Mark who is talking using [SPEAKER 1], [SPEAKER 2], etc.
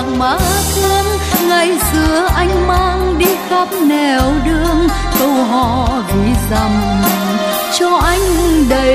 [SPEAKER 1] mà thương. Ngày xưa anh mang đi khắp nẻo đường, câu hò vì dằm cho anh đầy